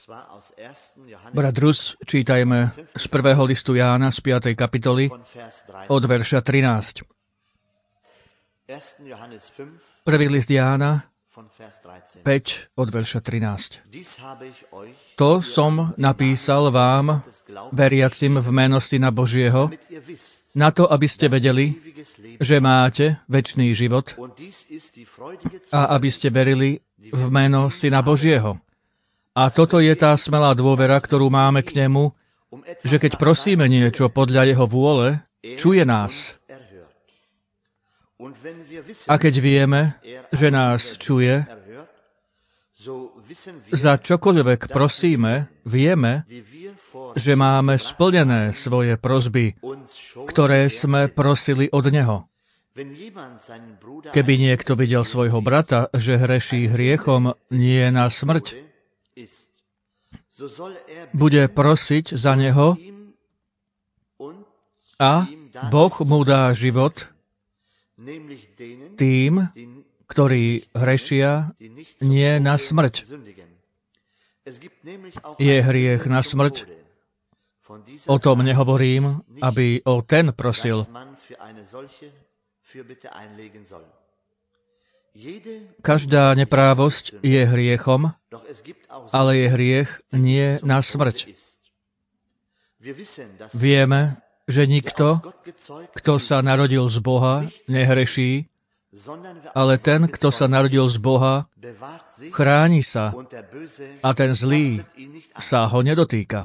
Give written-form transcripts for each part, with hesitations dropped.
Brat Rus, čítajme z 1. listu Jána z 5. kapitoly od verša 13. Prvý list Jána 5 od verša 13. To som napísal vám, veriacim v meno Syna Božieho, na to, aby ste vedeli, že máte večný život a aby ste verili v meno Syna Božieho. A toto je tá smelá dôvera, ktorú máme k nemu, že keď prosíme niečo podľa jeho vôle, čuje nás. A keď vieme, že nás čuje, za čokoľvek prosíme, vieme, že máme splnené svoje prosby, ktoré sme prosili od Neho. Keby niekto videl svojho brata, že hreší hriechom nie na smrť, bude prosiť za neho a Boh mu dá život tým, ktorí hrešia nie na smrť. Je hriech na smrť? O tom nehovorím, aby o ten prosil. Každá neprávosť je hriechom, ale je hriech nie na smrť. Vieme, že nikto, kto sa narodil z Boha, nehreší, ale ten, kto sa narodil z Boha, chráni sa a ten zlý sa ho nedotýka.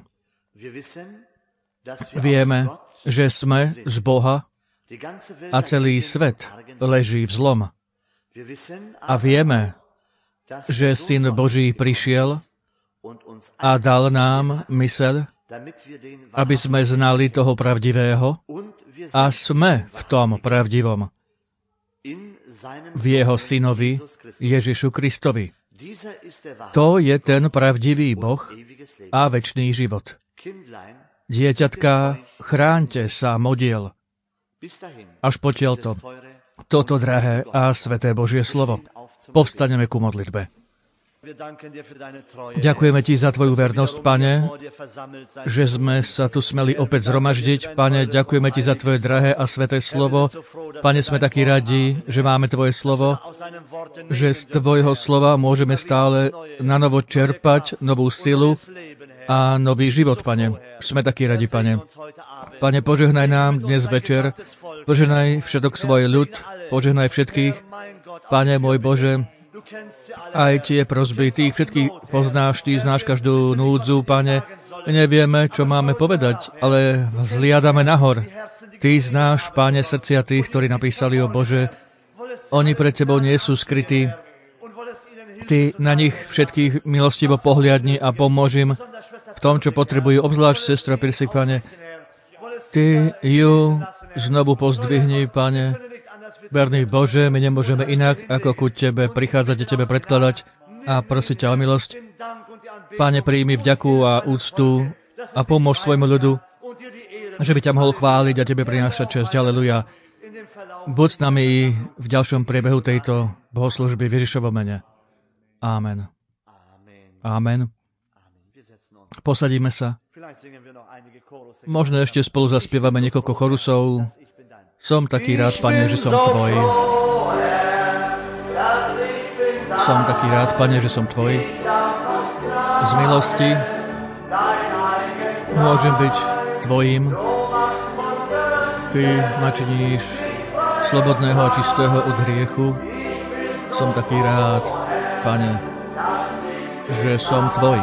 Vieme, že sme z Boha a celý svet leží v zlom. A vieme, že Syn Boží prišiel a dal nám myseľ, aby sme znali toho pravdivého a sme v tom pravdivom, v jeho Synovi Ježišu Kristovi. To je ten pravdivý Boh a večný život. Dieťatká, chráňte sa modiel. Až potiaľto. Toto drahé a sveté Božie slovo. Povstaneme ku modlitbe. Ďakujeme Ti za Tvoju vernosť, Pane, že sme sa tu smeli opäť zhromaždiť. Pane, ďakujeme Ti za Tvoje drahé a sveté slovo. Pane, sme takí radi, že máme Tvoje slovo, že z Tvojho slova môžeme stále nanovo čerpať novú silu a nový život, Pane. Sme takí radi, Pane. Pane, požehnaj nám dnes večer, požehnaj všetok svoj ľud, požehnaj všetkých. Pane môj Bože, aj tie prosby, Ty všetkých poznáš, Ty znáš každú núdzu, Pane. Nevieme, čo máme povedať, ale vzliadame nahor. Ty znáš, Pane, srdcia tých, ktorí napísali, o Bože, oni pred Tebou nie sú skrytí. Ty na nich všetkých milostivo pohliadni a pomôž im v tom, čo potrebujú, obzvlášť sestra Pirsik, Pane. Ty ju znovu pozdvihni, Pane. Verný Bože, my nemôžeme inak, ako ku Tebe prichádzať a Tebe predkladať a prosiť ťa o milosť. Pane, príjmi vďaku a úctu a pomôž svojmu ľudu, že by ťa mohol chváliť a Tebe prinášať česť. Aleluja. Buď s nami v ďalšom priebehu tejto bohoslužby v Ježišovom mene. Amen. Amen. Posadíme sa. Možno ešte spolu zaspievame niekoľko chorusov. Som taký rád, Pane, že som Tvoj. Som taký rád, Pane, že som Tvoj. Z milosti môžem byť Tvojím. Ty ma činíš slobodného a čistého od hriechu. Som taký rád, Pane, že som Tvoj.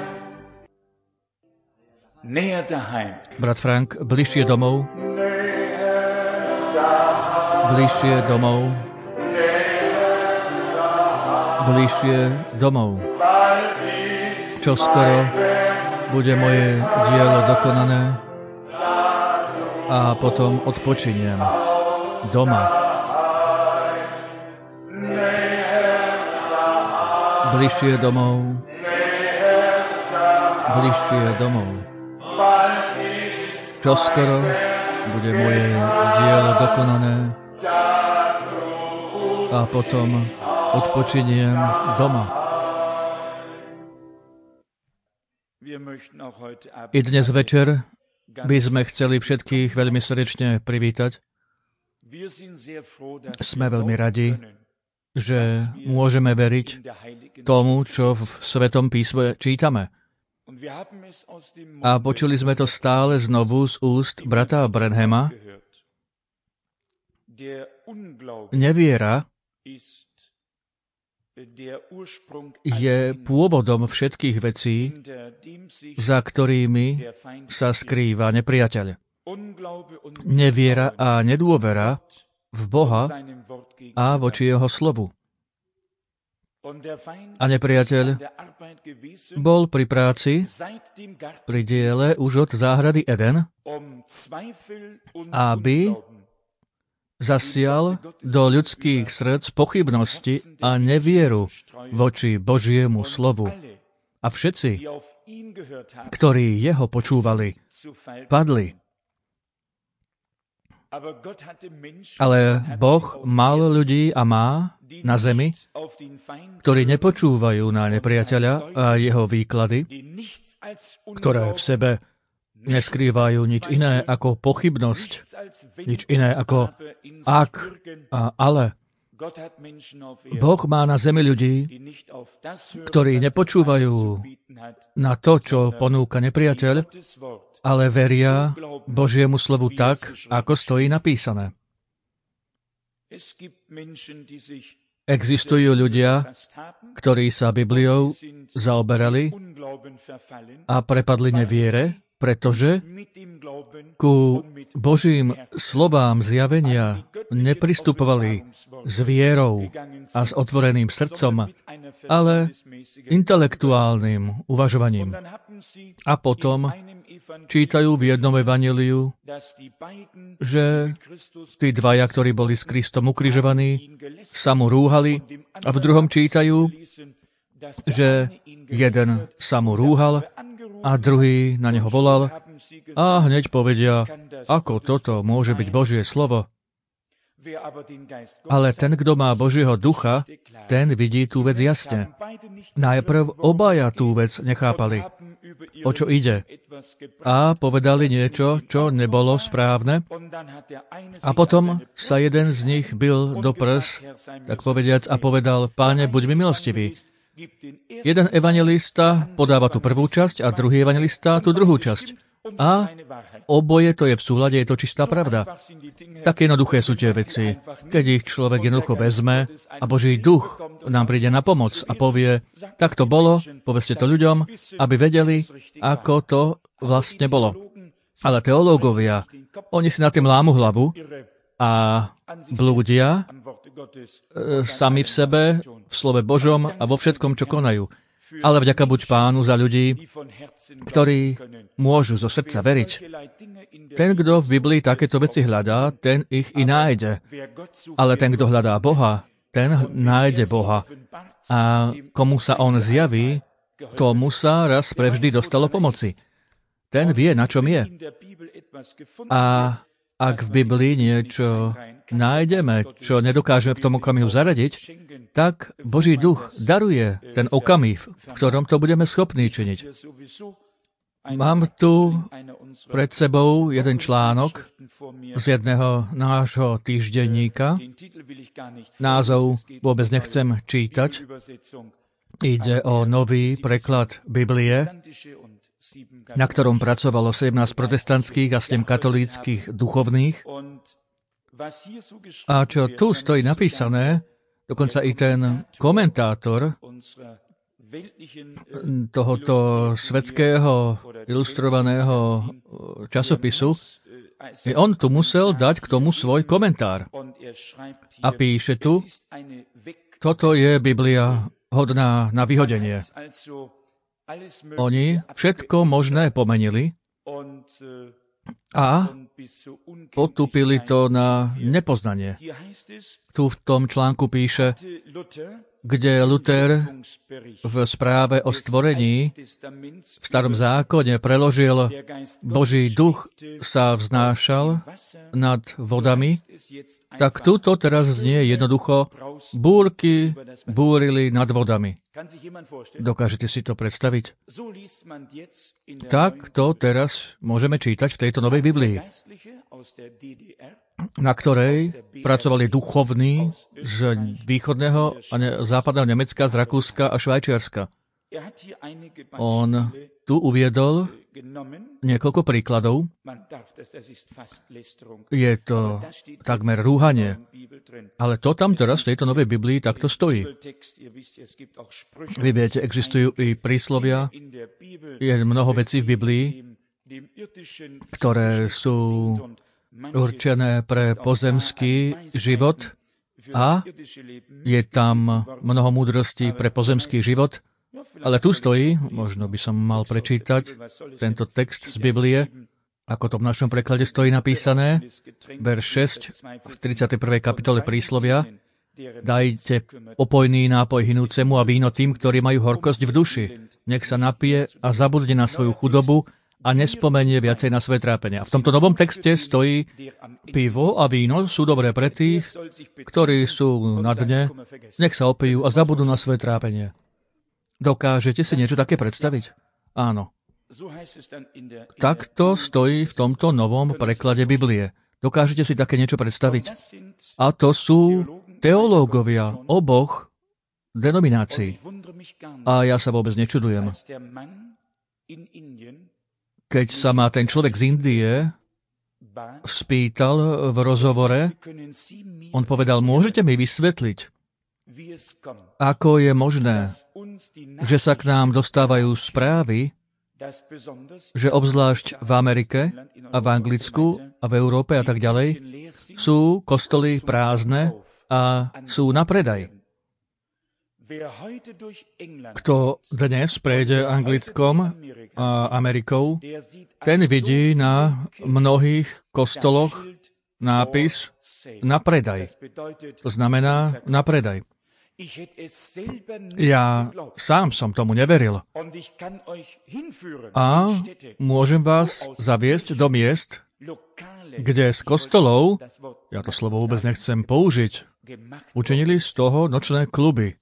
Brat Frank, bližšie domov. Bližšie domov. Bližšie domov. Čoskoro bude moje dielo dokonané a potom odpočiniem doma. Bližšie domov. Bližšie domov. Čoskoro bude moje dielo dokonané a potom odpočiniem doma. I dnes večer by sme chceli všetkých veľmi srdečne privítať. Sme veľmi radi, že môžeme veriť tomu, čo v Svetom písme čítame. A počuli sme to stále znovu z úst brata Branhama. Neviera je pôvodom všetkých vecí, za ktorými sa skrýva nepriateľ. Neviera a nedôvera v Boha a voči jeho slovu. A nepriateľ bol pri práci, pri diele už od záhrady Eden, aby zasial do ľudských srdc pochybnosti a nevieru voči Božiemu slovu. A všetci, ktorí jeho počúvali, padli. Ale Boh mal ľudí a má na zemi, ktorí nepočúvajú na nepriateľa a jeho výklady, ktoré v sebe neskrývajú nič iné ako pochybnosť, nič iné ako ak a ale. Boh má na zemi ľudí, ktorí nepočúvajú na to, čo ponúka nepriateľ, ale veria Božiemu slovu tak, ako stojí napísané. Existujú ľudia, ktorí sa Bibliou zaoberali a prepadli neviere, pretože ku Božím slovám zjavenia nepristupovali s vierou a s otvoreným srdcom, ale intelektuálnym uvažovaním. A potom čítajú v jednom evanjeliu, že tí dvaja, ktorí boli s Kristom ukrižovaní, sa mu rúhali, a v druhom čítajú, že jeden sa mu rúhal a druhý na neho volal a hneď povedia, ako toto môže byť Božie slovo. Ale ten, kto má Božieho ducha, ten vidí tú vec jasne. Najprv obaja tú vec nechápali, o čo ide. A povedali niečo, čo nebolo správne. A potom sa jeden z nich bil do prs, tak povediac, a povedal, Páne, buď mi milostivý. Jeden evanjelista podáva tú prvú časť a druhý evanjelista tú druhú časť. A oboje to je v súlade, je to čistá pravda. Tak jednoduché sú tie veci. Keď ich človek jednoducho vezme a Boží duch nám príde na pomoc a povie, tak to bolo, povedzte to ľuďom, aby vedeli, ako to vlastne bolo. Ale teológovia, oni si na tým lámu hlavu a blúdia sami v sebe, v slove Božom a vo všetkom, čo konajú. Ale vďaka buď Pánu za ľudí, ktorí môžu zo srdca veriť. Ten, kto v Biblii takéto veci hľadá, ten ich i nájde. Ale ten, kto hľadá Boha, ten nájde Boha. A komu sa on zjaví, tomu sa raz prevždy dostalo pomoci. Ten vie, na čom je. A ak v Biblii niečo nájdeme, čo nedokážeme v tom okamihu zaradiť, tak Boží duch daruje ten okamih, v ktorom to budeme schopní činiť. Mám tu pred sebou jeden článok z jedného nášho týždenníka. Názov vôbec nechcem čítať. Ide o nový preklad Biblie, na ktorom pracovalo 17 protestantských a 7 katolíckych duchovných. A čo tu stojí napísané, dokonca i ten komentátor tohoto svetského ilustrovaného časopisu, on tu musel dať k tomu svoj komentár. A píše tu, toto je Biblia hodná na vyhodenie. Oni všetko možné pomenili a potupili to na nepoznanie. Tu v tom článku píše, kde Luther v správe o stvorení v Starom zákone preložil Boží duch sa vznášal nad vodami, tak tuto teraz znie jednoducho búrky búrili nad vodami. Dokážete si to predstaviť? Tak to teraz môžeme čítať v tejto novej Biblii, na ktorej pracovali duchovní z východného a západného Nemecka, z Rakúska a Švajčiarska. On tu uviedol niekoľko príkladov. Je to takmer rúhanie. Ale to tam teraz v tejto novej Biblii takto stojí. Vy viete, existujú i príslovia. Je mnoho vecí v Biblii, ktoré sú určené pre pozemský život a je tam mnoho múdrostí pre pozemský život. Ale tu stojí, možno by som mal prečítať tento text z Biblie, ako to v našom preklade stojí napísané, verš 6 v 31. kapitole príslovia: Dajte opojný nápoj hinúcemu a víno tým, ktorí majú horkosť v duši. Nech sa napije a zabudne na svoju chudobu a nespomenie viacej na svoje trápenie. A v tomto novom texte stojí: pivo a víno sú dobré pre tých, ktorí sú na dne, nech sa opijú a zabudnú na svoje trápenie. Dokážete si niečo také predstaviť? Áno. Takto stojí v tomto novom preklade Biblie. Dokážete si také niečo predstaviť? A to sú teológovia oboch denominácií. A ja sa vôbec nečudujem. Keď sa ma ten človek z Indie spýtal v rozhovore, on povedal: môžete mi vysvetliť, ako je možné, že sa k nám dostávajú správy, že obzvlášť v Amerike a v Anglicku a v Európe a tak ďalej sú kostoly prázdne a sú na predaj. Kto dnes prejde Anglickom a Amerikou, ten vidí na mnohých kostoloch nápis na predaj. To znamená na predaj. Ja sám som tomu neveril. A môžem vás zaviesť do miest, kde z kostolov, ja to slovo vôbec nechcem použiť, učinili z toho nočné kluby.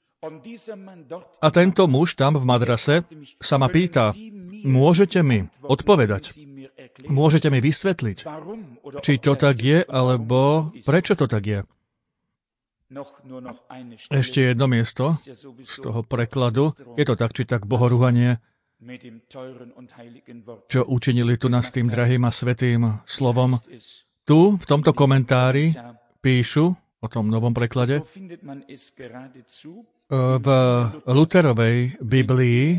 A tento muž tam v madrase sa ma pýta: môžete mi odpovedať? Môžete mi vysvetliť, či to tak je, alebo prečo to tak je? Ešte jedno miesto z toho prekladu. Je to tak, či tak bohorúhanie, čo učinili tu nás tým drahým a svätým slovom. Tu, v tomto komentári, píšu o tom novom preklade. V Lutherovej Biblii,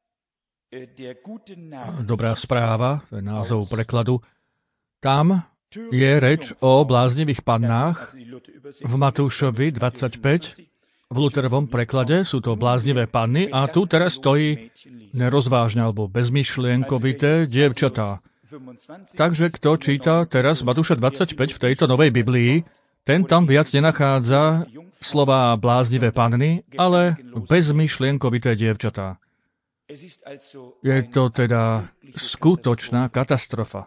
Dobrá správa, to je názov prekladu, tam je reč o bláznivých pannách. V Matúšovi 25, v Lutherovom preklade, sú to bláznivé panny a tu teraz stojí nerozvážne alebo bezmyšlienkovité dievčatá. Takže kto číta teraz Matúša 25 v tejto novej Biblii, ten tam viac nenachádza slová bláznivé panny, ale bezmyšlienkovité dievčatá. Je to teda skutočná katastrofa.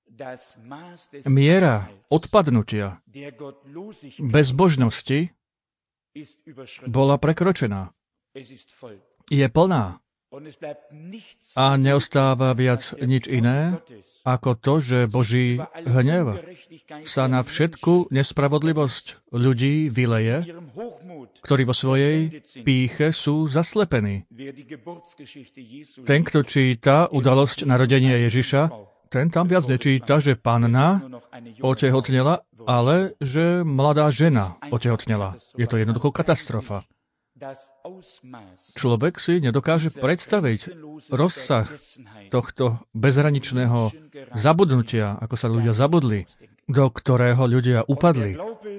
Miera odpadnutia bezbožnosti bola prekročená. Je plná. A neostáva viac nič iné, ako to, že Boží hnev sa na všetku nespravodlivosť ľudí vyleje, ktorí vo svojej pýche sú zaslepení. Ten, kto číta udalosť narodenia Ježiša, ten tam viac nečíta, že panna otehotnela, ale že mladá žena otehotnela. Je to jednoducho katastrofa. Človek si nedokáže predstaviť rozsah tohto bezhraničného zabudnutia, ako sa ľudia zabudli, do ktorého ľudia upadli.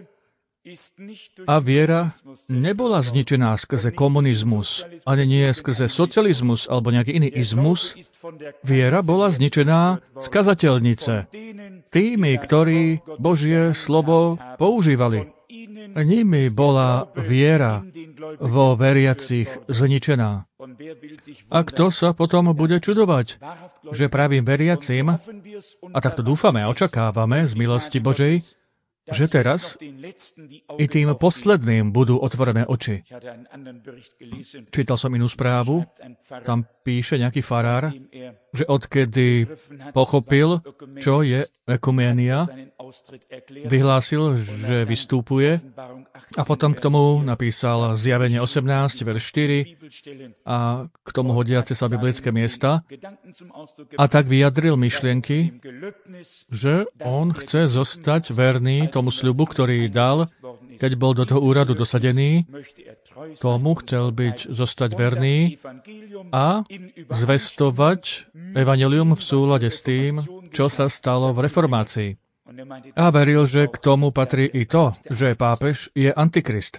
A viera nebola zničená skrze komunizmus, ani nie skrze socializmus alebo nejaký iný izmus. Viera bola zničená z kazateľnice. Tými, ktorí Božie slovo používali. Nimi bola viera vo veriacich zničená. A kto sa potom bude čudovať, že pravým veriacim, a takto dúfame a očakávame z milosti Božej, že teraz i tým posledným budú otvorené oči. Čítal som inú správu, tam píše nejaký farár, že odkedy pochopil, čo je ekuménia, vyhlásil, že vystupuje a potom k tomu napísal Zjavenie 18, verš 4 a k tomu hodiace sa biblické miesta a tak vyjadril myšlienky, že on chce zostať verný tomu sľubu, ktorý dal, keď bol do toho úradu dosadený, tomu chcel zostať verný a zvestovať evanjelium v súlade s tým, čo sa stalo v reformácii. A veril, že k tomu patrí i to, že pápež je antikrist.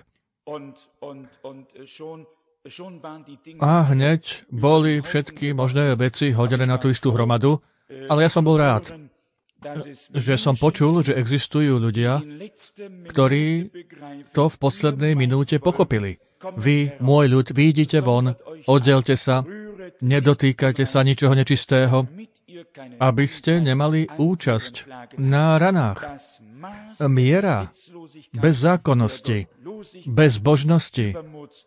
A hneď boli všetky možné veci hodené na tú istú hromadu, ale ja som bol rád, že som počul, že existujú ľudia, ktorí to v poslednej minúte pochopili. Vy, môj ľud, vyjdite von, oddelte sa, nedotýkajte sa ničoho nečistého, aby ste nemali účasť na ranách. Miera bezzákonnosti, bezbožnosti,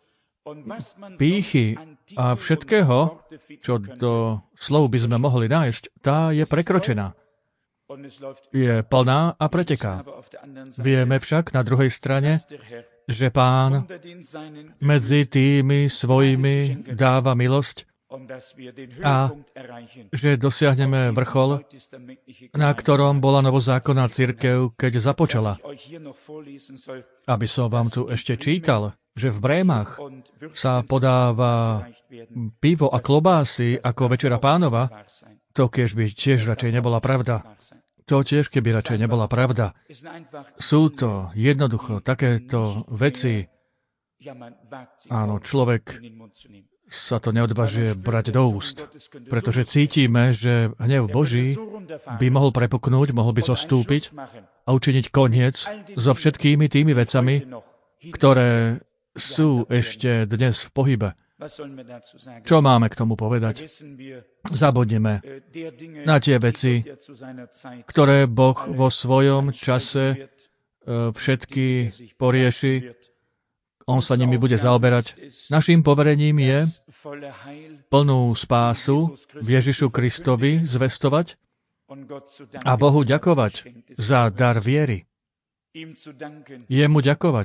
pýchy a všetkého, čo do slov by sme mohli nájsť, tá je prekročená. Je plná a preteká. Vieme však na druhej strane, že Pán medzi tými svojimi dáva milosť a že dosiahneme vrchol, na ktorom bola novozákonná cirkev, keď započala. Aby som vám tu ešte čítal, že v Brémach sa podáva pivo a klobásy ako Večera Pánova, to by tiež radšej nebola pravda. To tiež, keby radšej nebola pravda. Sú to jednoducho takéto veci. Áno, človek sa to neodvážuje brať do úst, pretože cítime, že hnev Boží by mohol prepuknúť, mohol by zostúpiť a učiniť koniec so všetkými tými vecami, ktoré sú ešte dnes v pohybe. Čo máme k tomu povedať? Zabudneme na tie veci, ktoré Boh vo svojom čase všetky porieši. On sa nimi bude zaoberať. Naším poverením je plnú spásu v Ježišu Kristovi zvestovať a Bohu ďakovať za dar viery. Jemu ďakovať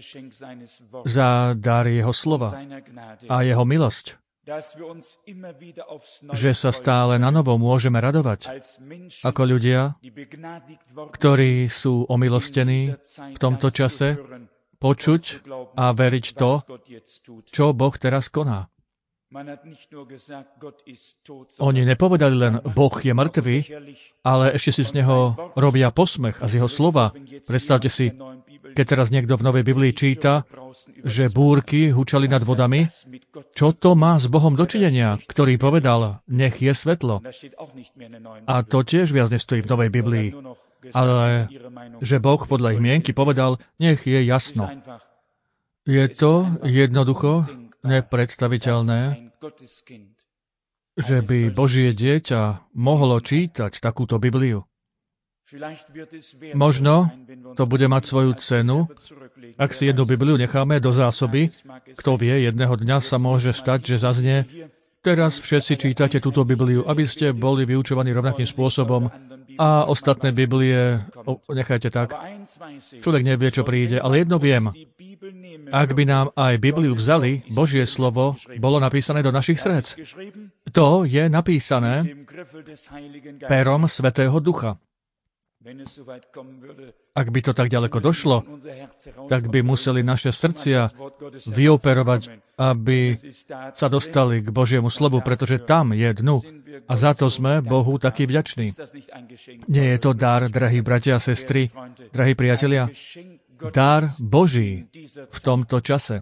za dar jeho slova a jeho milosť, že sa stále na novo môžeme radovať ako ľudia, ktorí sú omilostení v tomto čase, počuť a veriť to, čo Boh teraz koná. Oni nepovedali len, Boh je mŕtvý, ale ešte si z neho robia posmech a z jeho slova. Predstavte si, keď teraz niekto v Novej Biblii číta, že búrky hučali nad vodami, čo to má s Bohom dočinenia, ktorý povedal, nech je svetlo. A to tiež viac nestojí v Novej Biblii, ale že Boh podľa ich mienky povedal, nech je jasno. Je to jednoducho nepredstaviteľné, že by Božie dieťa mohlo čítať takúto Bibliu. Možno to bude mať svoju cenu, ak si jednu Bibliu necháme do zásoby. Kto vie, jedného dňa sa môže stať, že zaznie, teraz všetci čítate túto Bibliu, aby ste boli vyučovaní rovnakým spôsobom a ostatné Biblie nechajte tak. Človek nevie, čo príde, ale jedno viem. Ak by nám aj Bibliu vzali, Božie slovo bolo napísané do našich srdc. To je napísané perom Svätého Ducha. Ak by to tak ďaleko došlo, tak by museli naše srdcia vyoperovať, aby sa dostali k Božiemu slovu, pretože tam je dnu. A za to sme Bohu takí vďační. Nie je to dar, drahí bratia a sestry, drahí priatelia, dar Boží v tomto čase.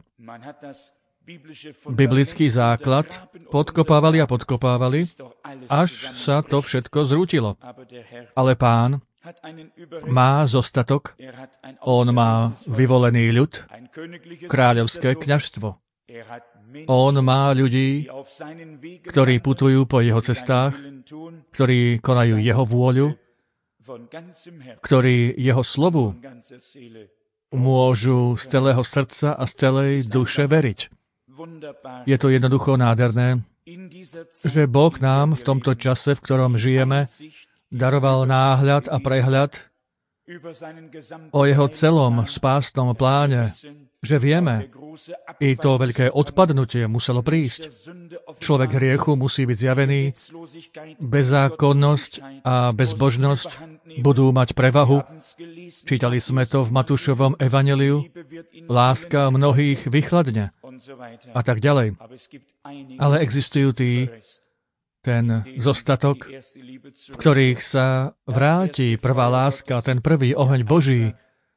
Biblický základ podkopávali a podkopávali, až sa to všetko zrútilo. Ale Pán má zostatok, on má vyvolený ľud, kráľovské kňazstvo. On má ľudí, ktorí putujú po jeho cestách, ktorí konajú jeho vôľu, ktorí jeho slovu môžu z celého srdca a z celej duše veriť. Je to jednoducho nádherné, že Boh nám v tomto čase, v ktorom žijeme, daroval náhľad a prehľad o jeho celom spásnom pláne, že vieme, i to veľké odpadnutie muselo prísť. Človek hriechu musí byť zjavený, bezzákonnosť a bezbožnosť budú mať prevahu. Čítali sme to v Matúšovom evanjeliu, láska mnohých vychladne a tak ďalej. Ale existujú ten zostatok, v ktorých sa vráti prvá láska, ten prvý oheň Boží,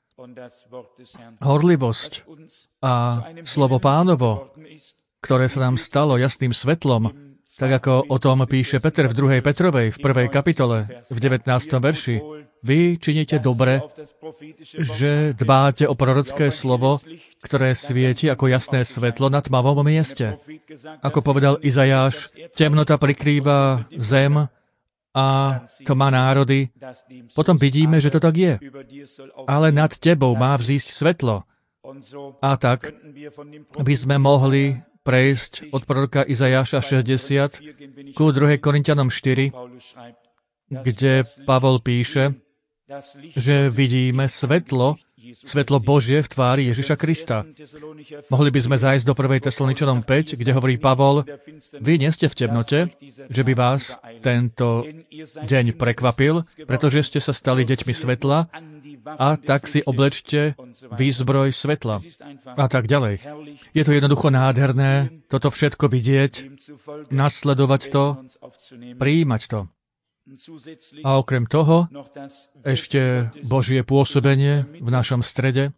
horlivosť a slovo Pánovo, ktoré sa nám stalo jasným svetlom, tak ako o tom píše Peter v 2. Petrovej, v 1. kapitole, v 19. verši. Vy činíte dobre, že dbáte o prorocké slovo, ktoré svieti ako jasné svetlo na tmavom mieste. Ako povedal Izajáš, temnota prikrýva zem a tma národy. Potom vidíme, že to tak je. Ale nad tebou má vzísť svetlo. A tak by sme mohli prejsť od proroka Izajáša 60 ku 2. Korinťanom 4, kde Pavol píše, že vidíme svetlo Božie v tvári Ježiša Krista. Mohli by sme zájsť do 1. Tesaloničanom 5, kde hovorí Pavol, vy nie ste v temnote, že by vás tento deň prekvapil, pretože ste sa stali deťmi svetla a tak si oblečte výzbroj svetla a tak ďalej. Je to jednoducho nádherné toto všetko vidieť, nasledovať to, prijímať to. A okrem toho, ešte Božie pôsobenie v našom strede.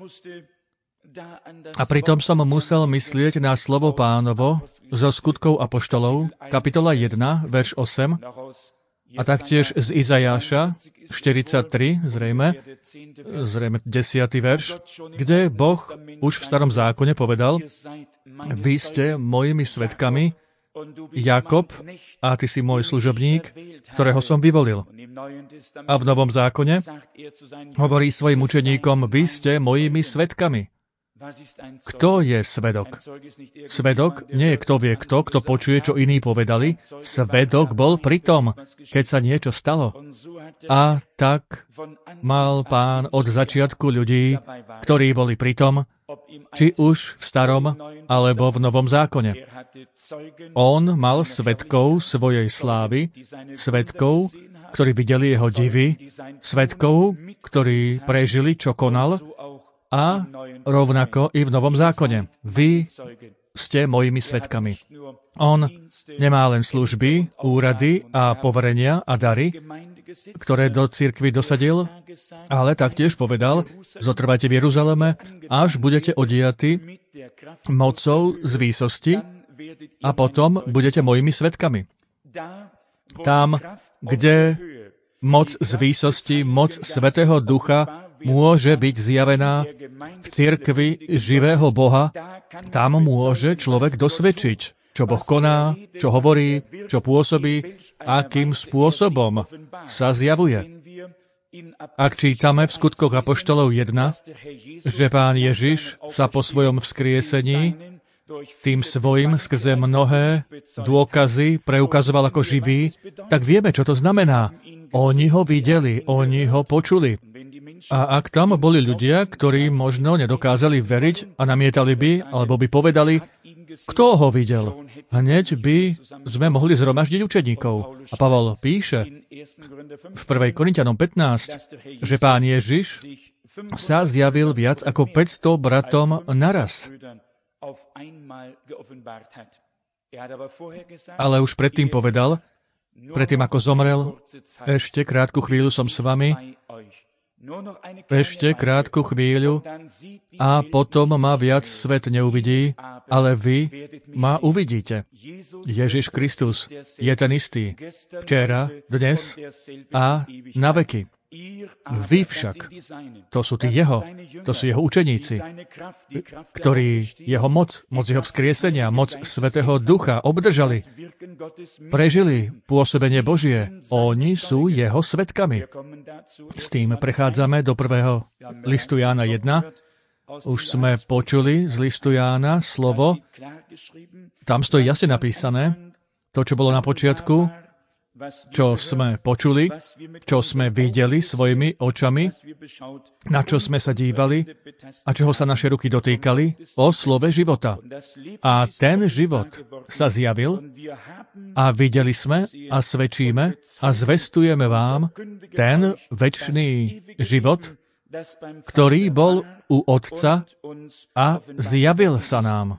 A pritom som musel myslieť na slovo Pánovo zo Skutkov apoštolov, kapitola 1, verš 8, a taktiež z Izajáša 43, zrejme 10. verš, kde Boh už v starom zákone povedal, vy ste mojimi svedkami, Jakob, a ty si môj služobník, ktorého som vyvolil. A v Novom zákone hovorí svojim učeníkom, vy ste mojimi svedkami. Kto je svedok? Svedok nie je kto vie kto počuje, čo iní povedali. Svedok bol pri tom, keď sa niečo stalo. A tak mal Pán od začiatku ľudí, ktorí boli pri tom, či už v starom, alebo v Novom zákone. On mal svedkov svojej slávy, svedkov, ktorí videli jeho divy, svedkov, ktorí prežili, čo konal, a rovnako i v Novom zákone. Vy ste mojimi svedkami. On nemá len služby, úrady a poverenia a dary, ktoré do cirkvi dosadil, ale taktiež povedal, zotrvajte v Jeruzaleme, až budete odjatí mocou z výsosti a potom budete mojimi svedkami. Tam, kde moc z výsosti, moc Svätého Ducha môže byť zjavená v cirkvi živého Boha, tam môže človek dosvedčiť, čo Boh koná, čo hovorí, čo pôsobí, akým spôsobom sa zjavuje. Ak čítame v Skutkoch apoštolov 1, že Pán Ježiš sa po svojom vzkriesení tým svojim skrze mnohé dôkazy preukazoval ako živý, tak vieme, čo to znamená. Oni ho videli, oni ho počuli. A ak tam boli ľudia, ktorí možno nedokázali veriť a namietali by, alebo by povedali, kto ho videl, hneď by sme mohli zhromaždiť učeníkov. A Pavol píše v 1. Korinťanom 15, že Pán Ježiš sa zjavil viac ako 500 bratom naraz. Ale už predtým povedal, predtým ako zomrel, ešte krátku chvíľu som s vami, ešte krátku chvíľu a potom ma viac svet neuvidí, ale vy ma uvidíte. Ježiš Kristus je ten istý. Včera, dnes a na veky. Vy však, to sú jeho učeníci, ktorí jeho moc jeho vzkriesenia, moc Svätého Ducha obdržali, prežili pôsobenie Božie. Oni sú jeho svedkami. S tým prechádzame do prvého listu Jána 1. Už sme počuli z listu Jána slovo, tam stojí jasne napísané, to, čo bolo na počiatku, čo sme počuli, čo sme videli svojimi očami, na čo sme sa dívali a čoho sa naše ruky dotýkali, o slove života. A ten život sa zjavil a videli sme a svedčíme a zvestujeme vám ten večný život, ktorý bol u Otca a zjavil sa nám.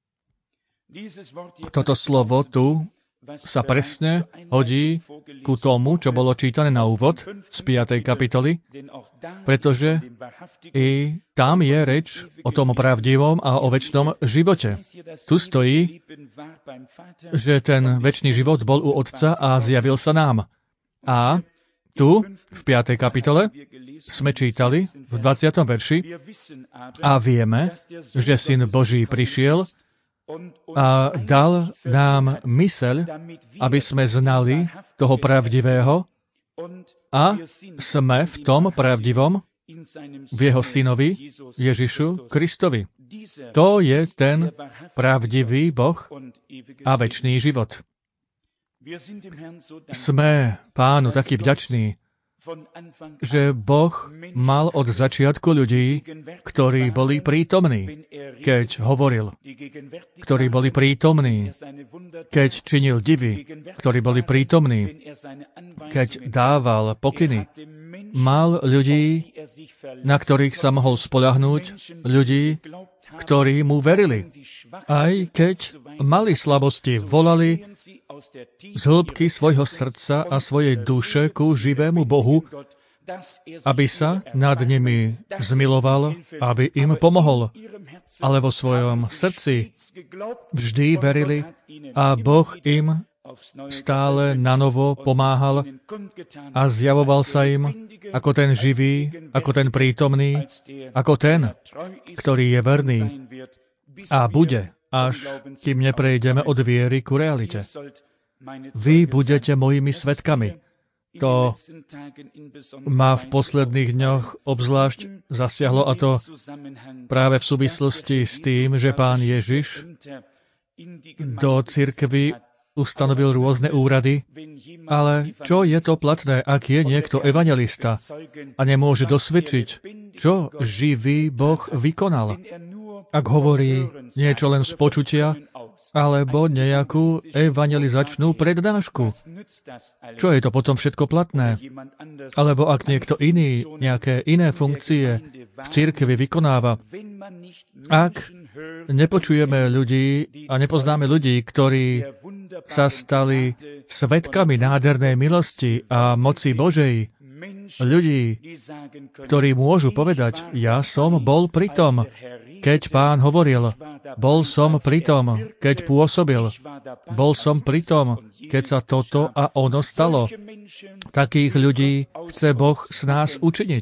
Toto slovo tu sa presne hodí ku tomu, čo bolo čítané na úvod z 5. kapitoly, pretože i tam je reč o tom pravdivom a o večnom živote. Tu stojí, že ten večný život bol u Otca a zjavil sa nám. A tu, v 5. kapitole, sme čítali v 20. verši a vieme, že Syn Boží prišiel a dal nám myseľ, aby sme znali toho pravdivého a sme v tom pravdivom v jeho synovi Ježišu Kristovi. To je ten pravdivý Boh a večný život. Sme Pánu takí vďační, že Boh mal od začiatku ľudí, ktorí boli prítomní, keď hovoril, ktorí boli prítomní, keď činil divy, ktorí boli prítomní, keď dával pokyny. Mal ľudí, na ktorých sa mohol spoľahnúť, ľudí, ktorí mu verili. Aj keď mali slabosti, volali z hĺbky svojho srdca a svojej duše ku živému Bohu, aby sa nad nimi zmiloval, aby im pomohol. Ale vo svojom srdci vždy verili a Boh im stále nanovo pomáhal a zjavoval sa im ako ten živý, ako ten prítomný, ako ten, ktorý je verný a bude, až kým neprejdeme od viery ku realite. Vy budete mojimi svedkami. To ma v posledných dňoch obzvlášť zasiahlo, a to práve v súvislosti s tým, že Pán Ježiš do cirkvi ustanovil rôzne úrady, ale čo je to platné, ak je niekto evanjelista a nemôže dosvedčiť, čo živý Boh vykonal? Ak hovorí niečo len z počutia, alebo nejakú evangelizačnú prednášku. Čo je to potom všetko platné? Alebo ak niekto iný, nejaké iné funkcie v cirkvi vykonáva, ak nepočujeme ľudí a nepoznáme ľudí, ktorí sa stali svedkami nádhernej milosti a moci Božej, ľudí, ktorí môžu povedať, ja som bol pri tom, keď Pán hovoril, bol som pri tom, keď pôsobil, bol som pri tom, keď sa toto a ono stalo. Takých ľudí chce Boh z nás učiniť.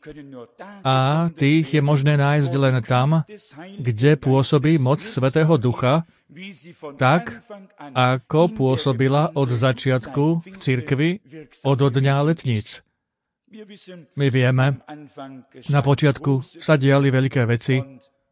A tých je možné nájsť len tam, kde pôsobí moc Svätého Ducha, tak, ako pôsobila od začiatku v cirkvi od dňa letníc. My vieme, na počiatku sa diali veľké veci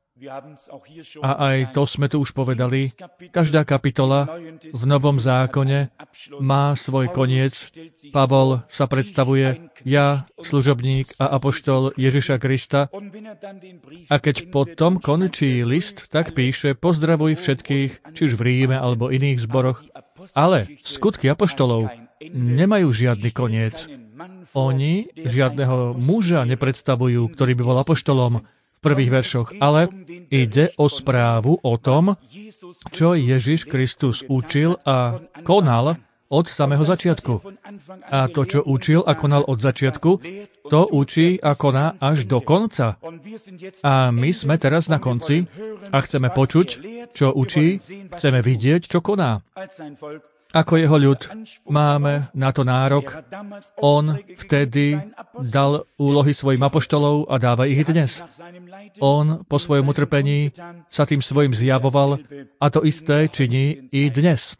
a aj to sme tu už povedali. Každá kapitola v Novom zákone má svoj koniec. Pavol sa predstavuje, ja, služobník a apoštol Ježiša Krista. A keď potom končí list, tak píše, pozdravuj všetkých, či už v Ríme alebo iných zboroch. Ale skutky apoštolov nemajú žiadny koniec. Oni žiadneho muža nepredstavujú, ktorý by bol apoštolom v prvých veršoch, ale ide o správu o tom, čo Ježiš Kristus učil a konal od samého začiatku. A to, čo učil a konal od začiatku, to učí a koná až do konca. A my sme teraz na konci a chceme počuť, čo učí, chceme vidieť, čo koná. Ako jeho ľud máme na to nárok. On vtedy dal úlohy svojim apoštolov a dáva ich i dnes. On po svojom utrpení sa tým svojim zjavoval a to isté činí i dnes.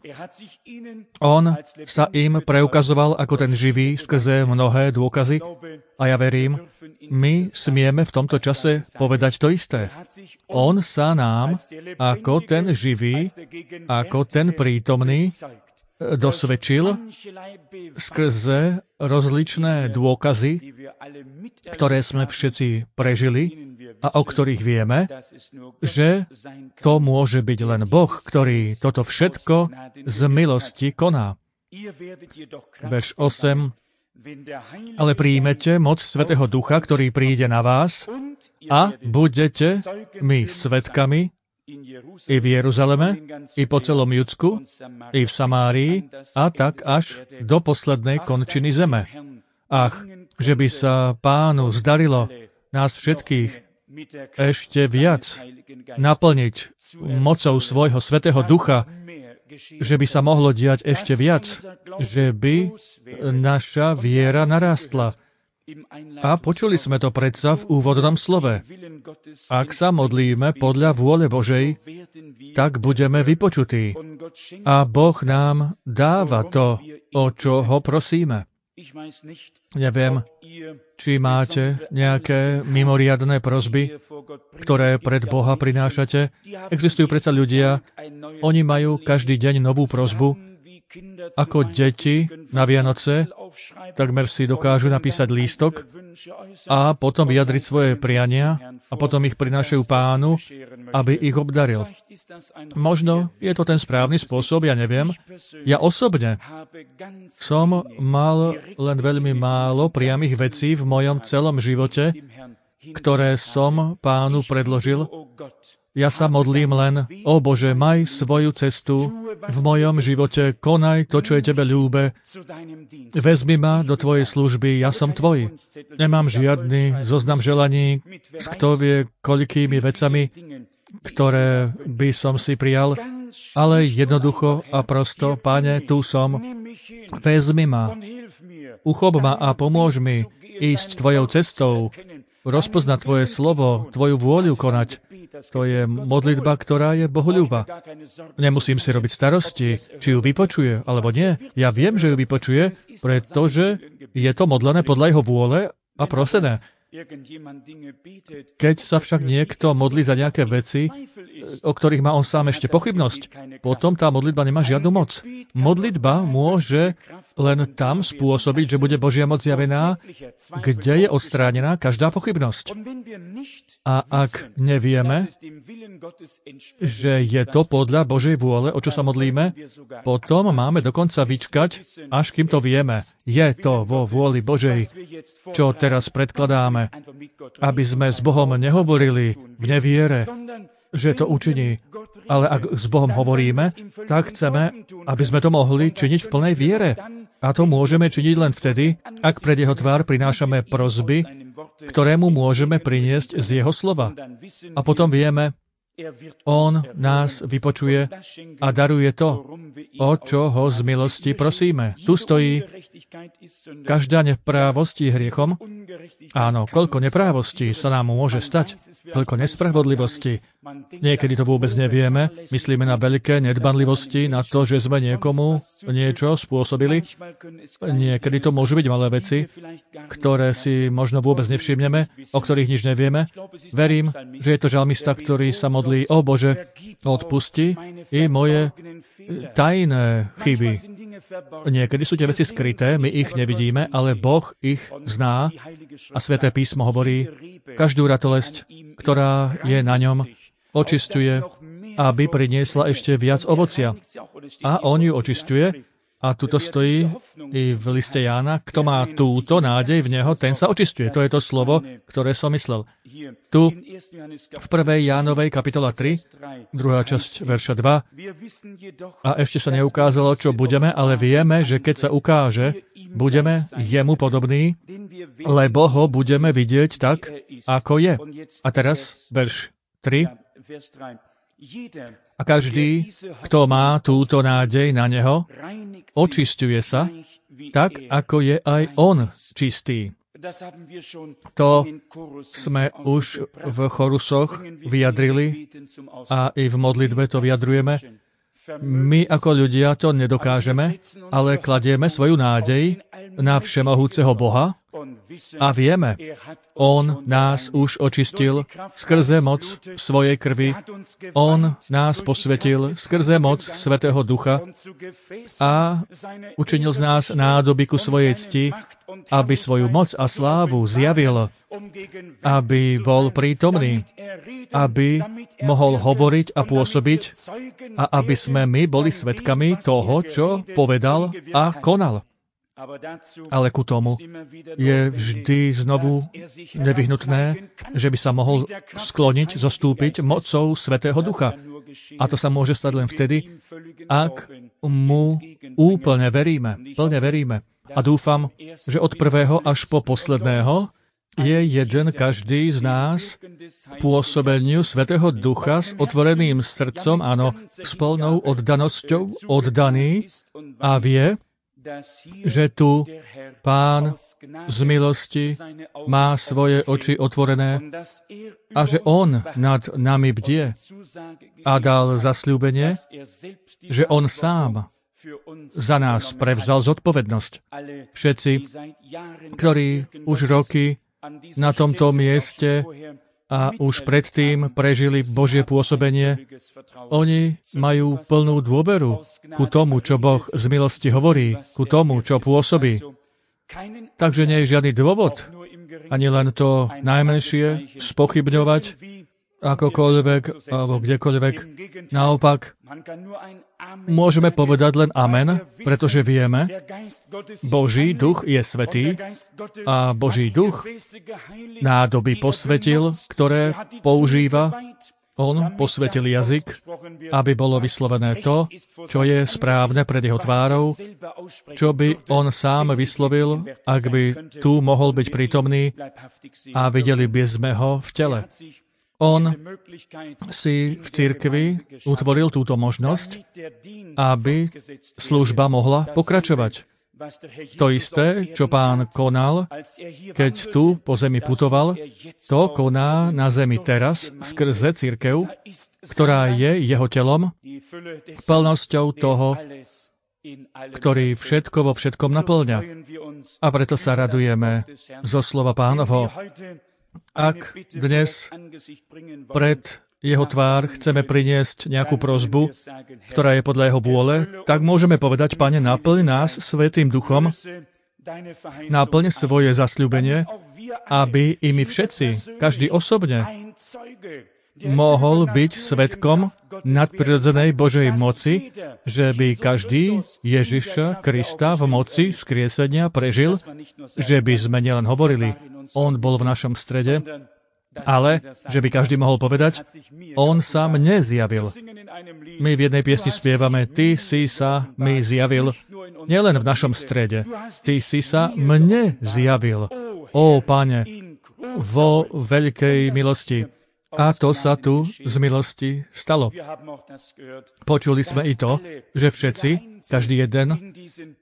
On sa im preukazoval ako ten živý skrze mnohé dôkazy a ja verím, my smieme v tomto čase povedať to isté. On sa nám ako ten živý, ako ten prítomný dosvedčil skrze rozličné dôkazy, ktoré sme všetci prežili a o ktorých vieme, že to môže byť len Boh, ktorý toto všetko z milosti koná. Verš 8. Ale príjmete moc Svätého Ducha, ktorý príde na vás a budete my svedkami i v Jeruzaleme, i po celom Judsku, i v Samárii, a tak až do poslednej končiny zeme. Ach, že by sa Pánu zdarilo nás všetkých ešte viac naplniť mocou svojho Svätého Ducha, že by sa mohlo diať ešte viac, že by naša viera narástla. A počuli sme to predsa v úvodnom slove. Ak sa modlíme podľa vôle Božej, tak budeme vypočutí. A Boh nám dáva to, o čo ho prosíme. Neviem, či máte nejaké mimoriadne prosby, ktoré pred Boha prinášate. Existujú predsa ľudia, oni majú každý deň novú prosbu. Ako deti na Vianoce, takmer si dokážu napísať lístok a potom vyjadriť svoje priania a potom ich prinášajú Pánu, aby ich obdaril. Možno je to ten správny spôsob, ja neviem. Ja osobne som mal len veľmi málo priamých vecí v mojom celom živote, ktoré som Pánu predložil. Ja sa modlím len, o Bože, maj svoju cestu v mojom živote, konaj to, čo je Tebe ľúbe. Vezmi ma do Tvojej služby, ja som Tvoj. Nemám žiadny zoznam želaní s kto vie koľkými vecami, ktoré by som si prijal, ale jednoducho a prosto, Pane, tu som. Vezmi ma, uchop ma a pomôž mi ísť Tvojou cestou, rozpoznať Tvoje slovo, Tvoju vôľu konať. To je modlitba, ktorá je Bohuľúba. Nemusím si robiť starosti, či ju vypočuje, alebo nie. Ja viem, že ju vypočuje, pretože je to modlené podľa jeho vôle a prosené. Keď sa však niekto modlí za nejaké veci, o ktorých má on sám ešte pochybnosť, potom tá modlitba nemá žiadnu moc. Modlitba môže len tam spôsobiť, že bude Božia moc zjavená, kde je odstránená každá pochybnosť. A ak nevieme, že je to podľa Božej vôle, o čo sa modlíme, potom máme dokonca vyčkať, až kým to vieme. Je to vo vôli Božej, čo teraz predkladáme, aby sme s Bohom nehovorili v neviere, že to učiní. Ale ak s Bohom hovoríme, tak chceme, aby sme to mohli činiť v plnej viere. A to môžeme činiť len vtedy, ak pred jeho tvár prinášame prosby, ktoré mu môžeme priniesť z jeho slova. A potom vieme, on nás vypočuje a daruje to, o čo ho z milosti prosíme. Tu stojí: každá neprávosť je hriechom. Áno, koľko neprávostí sa nám môže stať, koľko nespravodlivosti. Niekedy to vôbec nevieme, myslíme na veľké nedbanlivosti, na to, že sme niekomu niečo spôsobili. Niekedy to môžu byť malé veci, ktoré si možno vôbec nevšimneme, o ktorých nič nevieme. Verím, že je to žalmista, ktorý sa modlí: o Bože, odpusti i moje tajné chyby. Niekedy sú tie veci skryté, my ich nevidíme, ale Boh ich zná a Sväté písmo hovorí: každú ratolesť, ktorá je na ňom, očisťuje, aby priniesla ešte viac ovocia. A on ju očisťuje. A tuto stojí i v liste Jána: kto má túto nádej v neho, ten sa očisťuje. To je to slovo, ktoré som myslel. Tu v 1. Jánovej kapitola 3, druhá časť verša 2. A ešte sa neukázalo, čo budeme, ale vieme, že keď sa ukáže, budeme jemu podobní, lebo ho budeme vidieť tak, ako je. A teraz verš 3. A každý, kto má túto nádej na neho, očisťuje sa, tak ako je aj on čistý. To sme už v chorusoch vyjadrili a i v modlitbe to vyjadrujeme. My ako ľudia to nedokážeme, ale kladieme svoju nádej na všemohúceho Boha a vieme, on nás už očistil skrze moc svojej krvi, on nás posvetil skrze moc Svätého Ducha a učinil z nás nádoby ku svojej cti, aby svoju moc a slávu zjavil, aby bol prítomný, aby mohol hovoriť a pôsobiť a aby sme my boli svedkami toho, čo povedal a konal. Ale ku tomu je vždy znovu nevyhnutné, že by sa mohol skloniť, zostúpiť mocou Svätého Ducha. A to sa môže stať len vtedy, ak mu úplne veríme, plne veríme. A dúfam, že od prvého až po posledného je jeden každý z nás pôsobeniu Svätého Ducha s otvoreným srdcom, áno, s plnou oddanosťou oddaný a vie, že tu Pán z milosti má svoje oči otvorené a že on nad nami bdie a dal zasľúbenie, že on sám za nás prevzal zodpovednosť. Všetci, ktorí už roky na tomto mieste a už predtým prežili Božie pôsobenie, oni majú plnú dôveru ku tomu, čo Boh z milosti hovorí, ku tomu, čo pôsobí. Takže nie je žiadny dôvod, ani len to najmenšie spochybňovať, akokoľvek alebo kdekoľvek. Naopak, môžeme povedať len amen, pretože vieme, Boží duch je svätý a Boží duch nádoby posvetil, ktoré používa. On posvetil jazyk, aby bolo vyslovené to, čo je správne pred jeho tvárou, čo by on sám vyslovil, ak by tu mohol byť prítomný a videli by sme ho v tele. On si v cirkvi utvoril túto možnosť, aby služba mohla pokračovať. To isté, čo Pán konal, keď tu po zemi putoval, to koná na zemi teraz skrze cirkev, ktorá je jeho telom, plnosťou toho, ktorý všetko vo všetkom naplňa. A preto sa radujeme zo slova Pánovho. Ak dnes pred jeho tvár chceme priniesť nejakú prosbu, ktorá je podľa jeho vôle, tak môžeme povedať, Pane, naplň nás Svätým Duchom, naplň svoje zasľúbenie, aby i my všetci, každý osobne, mohol byť svedkom nadprirodzenej Božej moci, že by každý Ježiša Krista v moci skriesenia prežil, že by sme nielen hovorili, on bol v našom strede, ale že by každý mohol povedať, on sa mne zjavil. My v jednej piesni spievame, ty si sa mi zjavil nielen v našom strede, ty si sa mne zjavil, ó Pane, vo veľkej milosti. A to sa tu z milosti stalo. Počuli sme i to, že všetci, každý jeden,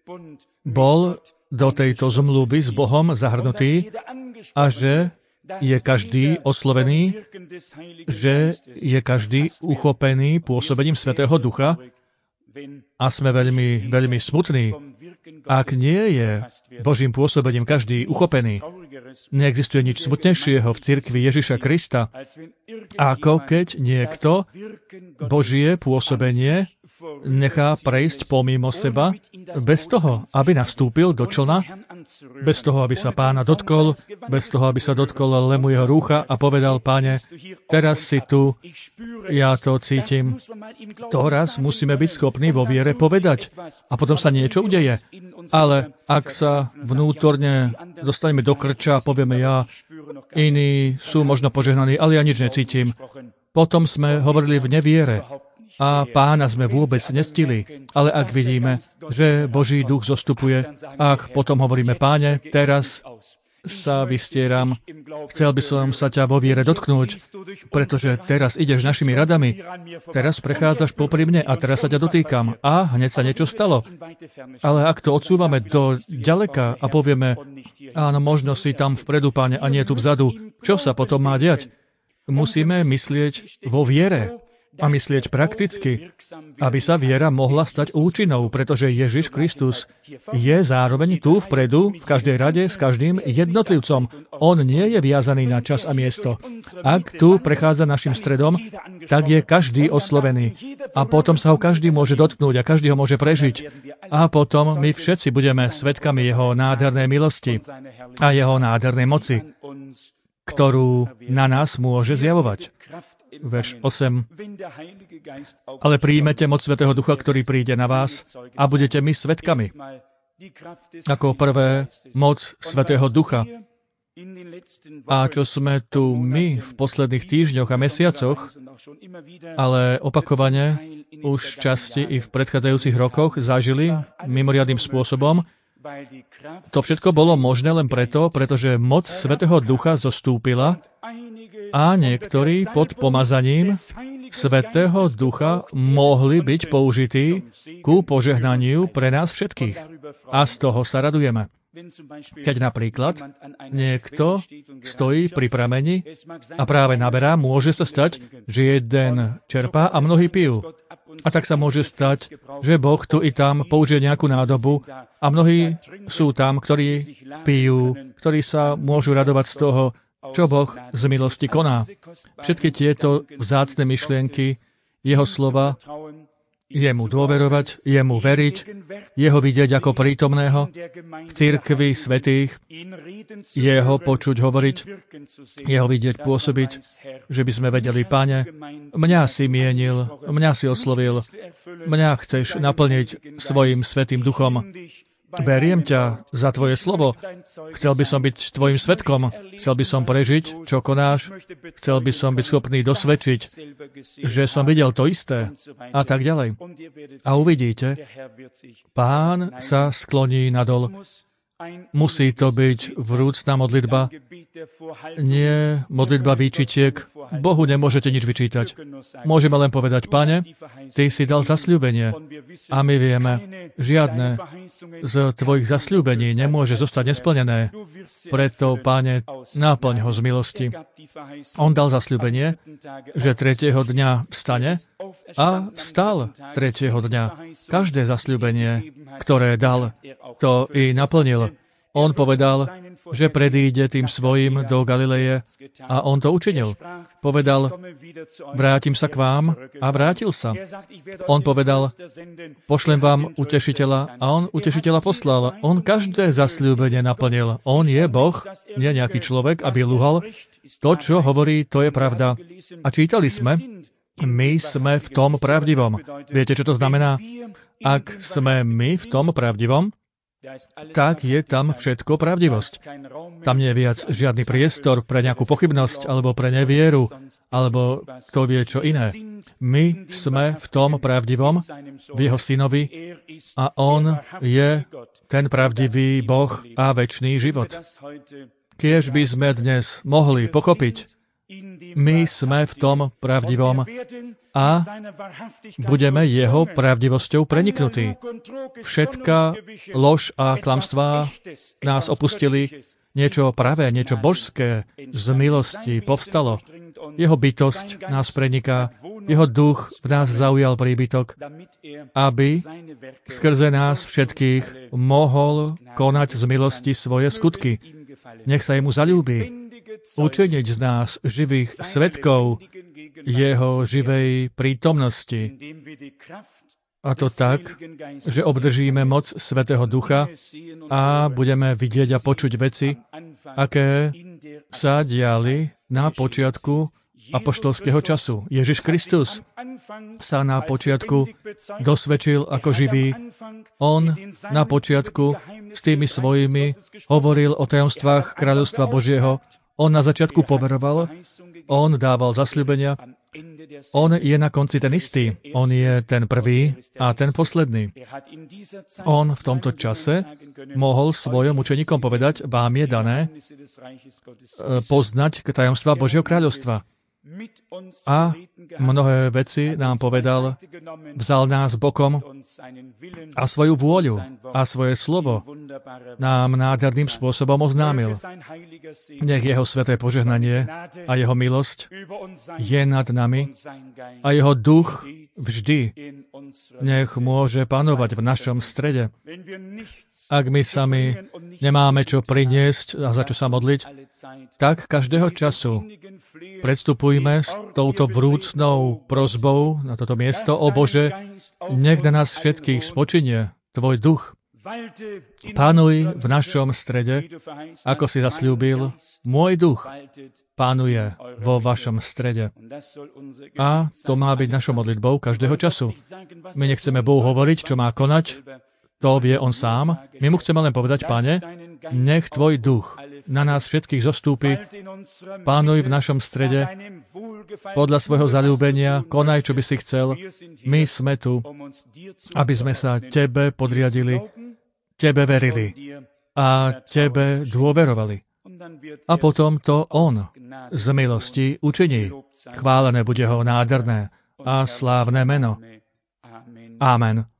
bol do tejto zmluvy s Bohom zahrnutý a že je každý oslovený, že je každý uchopený pôsobením Svätého Ducha a sme veľmi, veľmi smutní. Ak nie je Božím pôsobením každý uchopený, neexistuje nič smutnejšieho v cirkvi Ježiša Krista, ako keď niekto Božie pôsobenie nechá prejsť pomimo seba, bez toho, aby nastúpil do člna, bez toho, aby sa Pána dotkol, bez toho, aby sa dotkol lemu jeho rúcha a povedal, Páne, teraz si tu, ja to cítim. To raz musíme byť schopní vo viere povedať a potom sa niečo udeje. Ale ak sa vnútorne dostaneme do krča a povieme ja, iní sú možno požehnaní, ale ja nič necítim, potom sme hovorili v neviere. A Pána sme vôbec nestili. Ale ak vidíme, že Boží duch zostupuje, ak potom hovoríme, Páne, teraz sa vystieram. Chcel by som sa ťa vo viere dotknúť, pretože teraz ideš našimi radami. Teraz prechádzaš popri mne a teraz sa ťa dotýkam. A hneď sa niečo stalo. Ale ak to odsúvame do ďaleka a povieme, áno, možno si tam vpredu, Pane, a nie tu vzadu, čo sa potom má diať? Musíme myslieť vo viere a myslieť prakticky, aby sa viera mohla stať účinnou, pretože Ježiš Kristus je zároveň tu vpredu, v každej rade, s každým jednotlivcom. On nie je viazaný na čas a miesto. Ak tu prechádza našim stredom, tak je každý oslovený. A potom sa ho každý môže dotknúť a každý ho môže prežiť. A potom my všetci budeme svedkami jeho nádhernej milosti a jeho nádhernej moci, ktorú na nás môže zjavovať. Verš 8. Ale príjmete moc Svätého Ducha, ktorý príde na vás a budete my svedkami. Ako prvé, moc Svätého Ducha. A čo sme tu my v posledných týždňoch a mesiacoch, ale opakovane už časti i v predchádzajúcich rokoch zažili mimoriadnym spôsobom, to všetko bolo možné len preto, pretože moc Svätého Ducha zostúpila a niektorí pod pomazaním Svätého Ducha mohli byť použití ku požehnaniu pre nás všetkých. A z toho sa radujeme. Keď napríklad niekto stojí pri prameni a práve naberá, môže sa stať, že jeden čerpá a mnohí pijú. A tak sa môže stať, že Boh tu i tam použije nejakú nádobu a mnohí sú tam, ktorí pijú, ktorí sa môžu radovať z toho, čo Boh z milosti koná. Všetky tieto vzácne myšlienky, jeho slova, jemu dôverovať, jemu veriť, jeho vidieť ako prítomného, v cirkvi svätých, jeho počuť hovoriť, jeho vidieť pôsobiť, že by sme vedeli, Pane, mňa si mienil, mňa si oslovil, mňa chceš naplniť svojim Svätým Duchom. Beriem ťa za tvoje slovo. Chcel by som byť tvojim svedkom. Chcel by som prežiť, čo konáš. Chcel by som byť schopný dosvedčiť, že som videl to isté. A tak ďalej. A uvidíte, Pán sa skloní nadol. Musí to byť vrúcna modlitba, nie modlitba výčitiek. Bohu nemôžete nič vyčítať. Môžeme len povedať, Pane, Ty si dal zasľúbenie a my vieme, žiadne z Tvojich zasľúbení nemôže zostať nesplnené. Preto, Pane, náplň ho z milosti. On dal zasľúbenie, že 3. dňa vstane a vstal 3. dňa. Každé zasľúbenie, ktoré dal, to i naplnil. On povedal, že predíde tým svojim do Galileje a on to učinil. Povedal, vrátim sa k vám a vrátil sa. On povedal, pošlem vám utešiteľa a on utešiteľa poslal. On každé zasľúbenie naplnil. On je Boh, nie nejaký človek, aby luhal. To, čo hovorí, to je pravda. A čítali sme, my sme v tom pravdivom. Viete, čo to znamená? Ak sme my v tom pravdivom, tak je tam všetko pravdivosť. Tam nie je viac žiadny priestor pre nejakú pochybnosť, alebo pre nevieru, alebo kto vie čo iné. My sme v tom pravdivom, v jeho synovi, a on je ten pravdivý Boh a večný život. Kiež by sme dnes mohli pochopiť, my sme v tom pravdivom a budeme jeho pravdivosťou preniknutí. Všetká lož a klamstvá nás opustili. Niečo pravé, niečo božské z milosti povstalo. Jeho bytosť nás preniká, jeho duch v nás zaujal príbytok, aby skrze nás všetkých mohol konať z milosti svoje skutky. Nech sa jemu zaľúbi. Učiniť z nás živých svedkov jeho živej prítomnosti. A to tak, že obdržíme moc Svätého Ducha a budeme vidieť a počuť veci, aké sa diali na počiatku apoštolského času. Ježiš Kristus sa na počiatku dosvedčil ako živý. On na počiatku s tými svojimi hovoril o tajomstvách kráľovstva Božieho. On na začiatku poveroval, on dával zasľúbenia, on je na konci ten istý. On je ten prvý a ten posledný. On v tomto čase mohol svojom učeníkom povedať, vám je dané poznať tajomstva Božieho kráľovstva. A mnohé veci nám povedal, vzal nás bokom a svoju vôľu a svoje slovo nám nádherným spôsobom oznámil. Nech jeho sväté požehnanie a jeho milosť je nad nami a jeho duch vždy nech môže panovať v našom strede. Ak my sami nemáme čo priniesť a za čo sa modliť, tak každého času predstupujme s touto vrúcnou prosbou na toto miesto. O Bože, nech na nás všetkých spočinie Tvoj duch. Pánuj v našom strede, ako si zasľúbil, môj duch pánuje vo vašom strede. A to má byť našou modlitbou každého času. My nechceme Bohu hovoriť, čo má konať, to vie on sám. My mu chceme len povedať, Pane, nech Tvoj duch na nás všetkých zostúpi, pánuj v našom strede, podľa svojho zaľúbenia, konaj, čo by si chcel. My sme tu, aby sme sa Tebe podriadili, Tebe verili a Tebe dôverovali. A potom to On z milosti učiní. Chválené bude Jeho nádherné a slávne meno. Amen.